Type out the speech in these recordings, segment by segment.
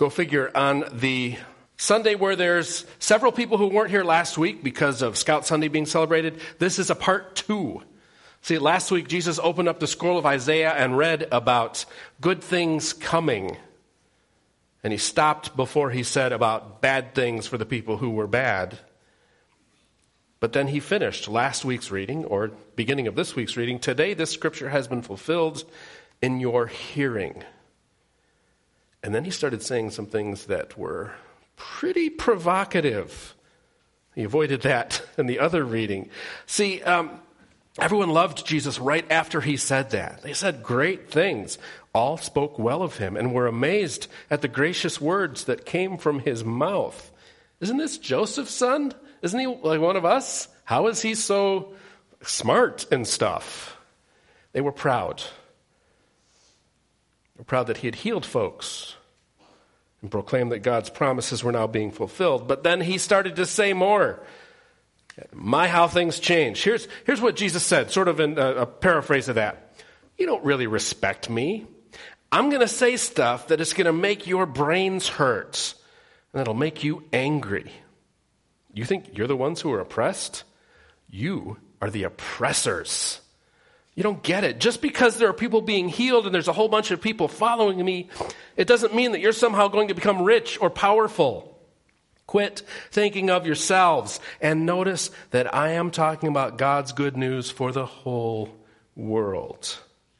Go figure, on the Sunday where there's several people who weren't here last week because of Scout Sunday being celebrated, this is a part 2. See, last week Jesus opened up the scroll of Isaiah and read about good things coming. And he stopped before he said about bad things for the people who were bad. But then he finished last week's reading, or beginning of this week's reading. Today this scripture has been fulfilled in your hearing. And then he started saying some things that were pretty provocative. He avoided that in the other reading. See, everyone loved Jesus right after he said that. They said great things. All spoke well of him and were amazed at the gracious words that came from his mouth. Isn't this Joseph's son? Isn't he like one of us? How is he so smart and stuff? They were proud. They were proud that he had healed folks and proclaimed that God's promises were now being fulfilled. But then he started to say more. My, how things change. Here's what Jesus said, sort of in a paraphrase of that. You don't really respect me. I'm going to say stuff that is going to make your brains hurt, and that'll make you angry. You think you're the ones who are oppressed? You are the oppressors. You don't get it. Just because there are people being healed and there's a whole bunch of people following me, it doesn't mean that you're somehow going to become rich or powerful. Quit thinking of yourselves and notice that I am talking about God's good news for the whole world.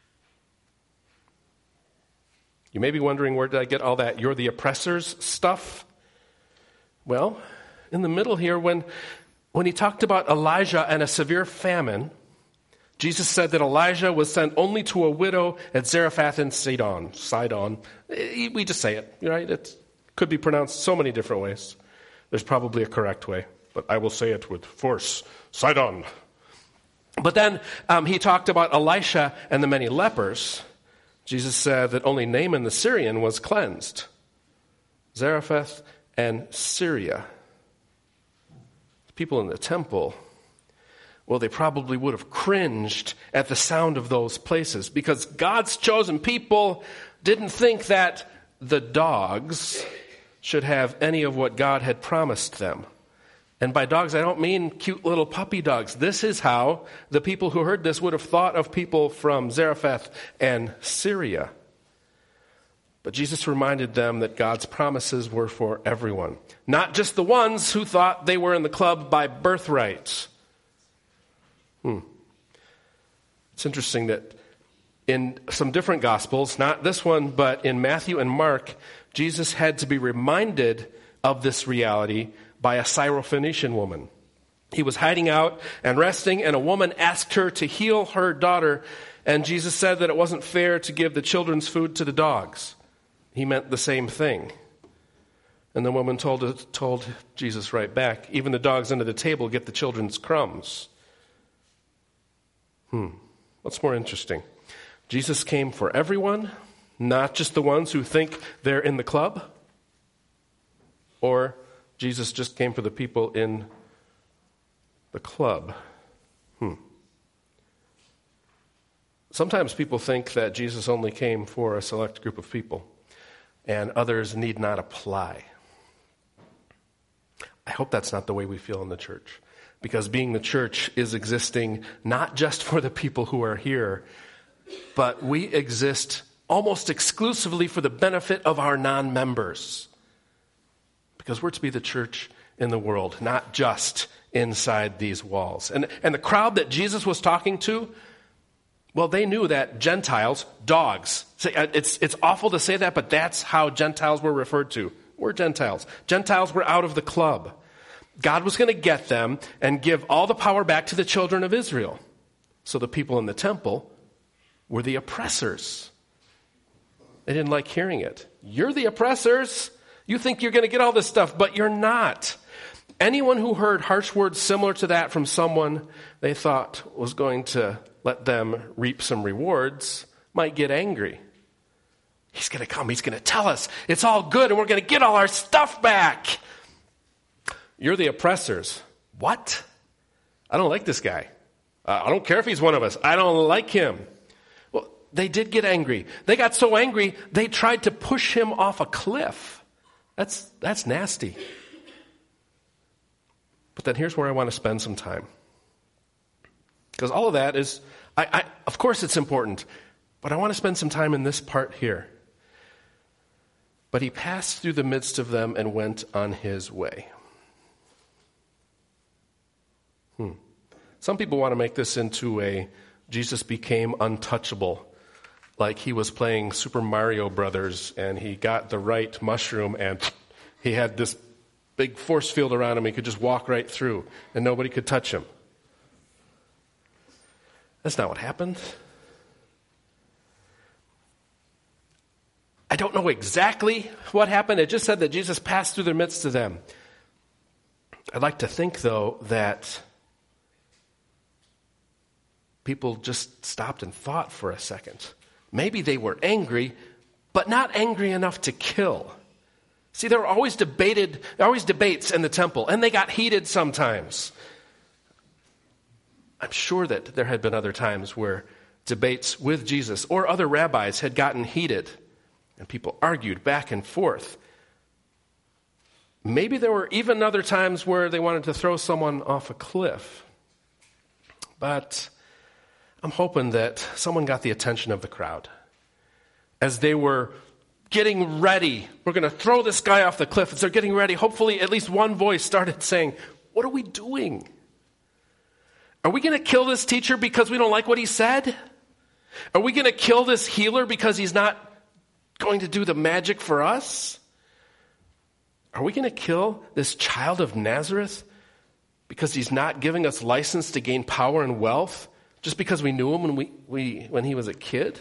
You may be wondering, where did I get all that "you're the oppressors" stuff? Well, in the middle here, when he talked about Elijah and a severe famine, Jesus said that Elijah was sent only to a widow at Zarephath in Sidon. We just say it, right? It could be pronounced so many different ways. There's probably a correct way, but I will say it with force. Sidon. But then he talked about Elisha and the many lepers. Jesus said that only Naaman the Syrian was cleansed. Zarephath and Syria. The people in the temple, well, they probably would have cringed at the sound of those places because God's chosen people didn't think that the dogs should have any of what God had promised them. And by dogs, I don't mean cute little puppy dogs. This is how the people who heard this would have thought of people from Zarephath and Syria. But Jesus reminded them that God's promises were for everyone, not just the ones who thought they were in the club by birthright. It's interesting that in some different Gospels, not this one, but in Matthew and Mark, Jesus had to be reminded of this reality by a Syrophoenician woman. He was hiding out and resting, and a woman asked her to heal her daughter, and Jesus said that it wasn't fair to give the children's food to the dogs. He meant the same thing. And the woman told Jesus right back, even the dogs under the table get the children's crumbs. What's more interesting? Jesus came for everyone, not just the ones who think they're in the club? Or Jesus just came for the people in the club? Sometimes people think that Jesus only came for a select group of people, and others need not apply. I hope that's not the way we feel in the church. Because being the church is existing not just for the people who are here, but we exist almost exclusively for the benefit of our non-members. Because we're to be the church in the world, not just inside these walls. And the crowd that Jesus was talking to, well, they knew that Gentiles, dogs, it's awful to say that, but that's how Gentiles were referred to. We're Gentiles. Gentiles were out of the club. God was going to get them and give all the power back to the children of Israel. So the people in the temple were the oppressors. They didn't like hearing it. You're the oppressors. You think you're going to get all this stuff, but you're not. Anyone who heard harsh words similar to that from someone they thought was going to let them reap some rewards might get angry. He's going to come. He's going to tell us it's all good and we're going to get all our stuff back. You're the oppressors. What? I don't like this guy. I don't care if he's one of us. I don't like him. Well, they did get angry. They got so angry, they tried to push him off a cliff. That's nasty. But then here's where I want to spend some time. Because all of that is, of course it's important, but I want to spend some time in this part here. But he passed through the midst of them and went on his way. Some people want to make this into a Jesus became untouchable, like he was playing Super Mario Brothers and he got the right mushroom and he had this big force field around him. He could just walk right through and nobody could touch him. That's not what happened. I don't know exactly what happened. It just said that Jesus passed through the midst of them. I'd like to think, though, that people just stopped and thought for a second. Maybe they were angry, but not angry enough to kill. See, there were always debates in the temple, and they got heated sometimes. I'm sure that there had been other times where debates with Jesus or other rabbis had gotten heated, and people argued back and forth. Maybe there were even other times where they wanted to throw someone off a cliff. But I'm hoping that someone got the attention of the crowd. As they were getting ready, we're going to throw this guy off the cliff. As they're getting ready, hopefully at least one voice started saying, "What are we doing? Are we going to kill this teacher because we don't like what he said? Are we going to kill this healer because he's not going to do the magic for us? Are we going to kill this child of Nazareth because he's not giving us license to gain power and wealth just because we knew him when he was a kid?"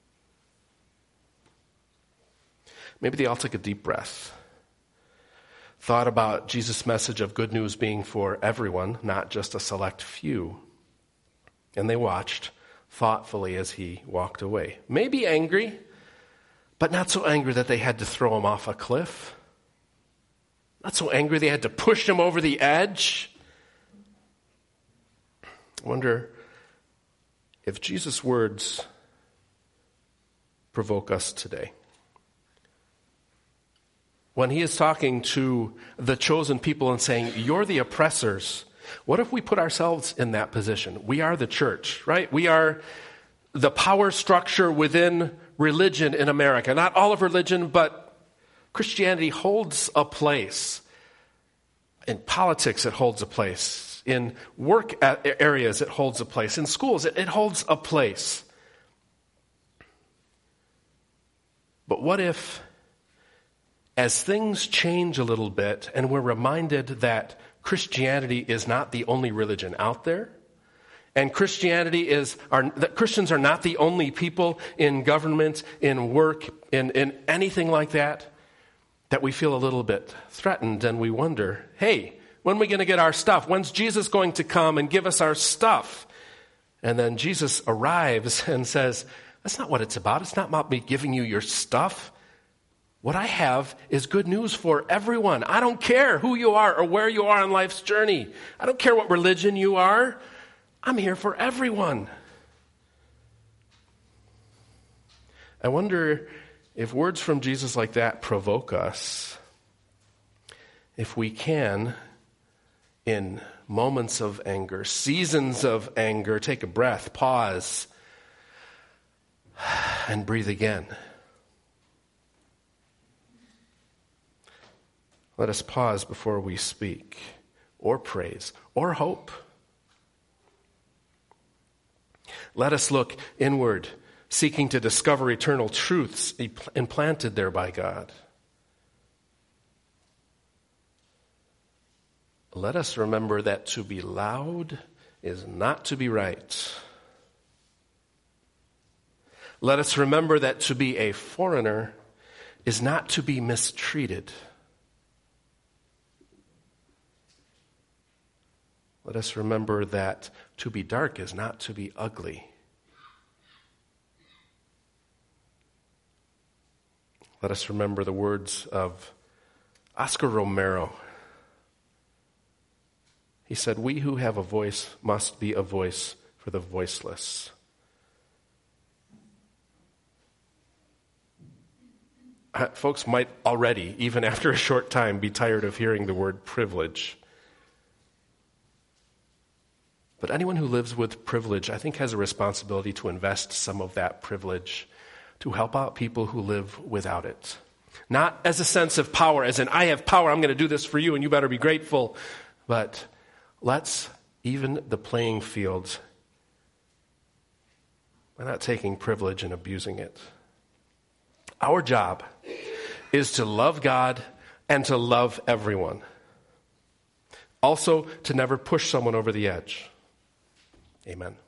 Maybe they all took a deep breath, thought about Jesus' message of good news being for everyone, not just a select few. And they watched thoughtfully as he walked away. Maybe angry, but not so angry that they had to throw him off a cliff. Not so angry they had to push him over the edge. I wonder if Jesus' words provoke us today. When he is talking to the chosen people and saying, "You're the oppressors," what if we put ourselves in that position? We are the church, right? We are the power structure within religion in America. Not all of religion, but Christianity holds a place. In politics, it holds a place. In work areas, it holds a place. In schools, it holds a place. But what if, as things change a little bit and we're reminded that Christianity is not the only religion out there, and that Christians are not the only people in government, in work, in anything like that we feel a little bit threatened and we wonder, hey, when are we going to get our stuff? When's Jesus going to come and give us our stuff? And then Jesus arrives and says, that's not what it's about. It's not about me giving you your stuff. What I have is good news for everyone. I don't care who you are or where you are on life's journey. I don't care what religion you are. I'm here for everyone. I wonder if words from Jesus like that provoke us, if we can, in moments of anger, seasons of anger, take a breath, pause, and breathe again. Let us pause before we speak, or praise, or hope. Let us look inward, seeking to discover eternal truths implanted there by God. Let us remember that to be loud is not to be right. Let us remember that to be a foreigner is not to be mistreated. Let us remember that to be dark is not to be ugly. Let us remember the words of Oscar Romero. He said, "We who have a voice must be a voice for the voiceless." Folks might already, even after a short time, be tired of hearing the word privilege. But anyone who lives with privilege, I think, has a responsibility to invest some of that privilege to help out people who live without it. Not as a sense of power, as in, I have power, I'm going to do this for you, and you better be grateful. But let's even the playing field by not taking privilege and abusing it. Our job is to love God and to love everyone. Also, to never push someone over the edge. Amen.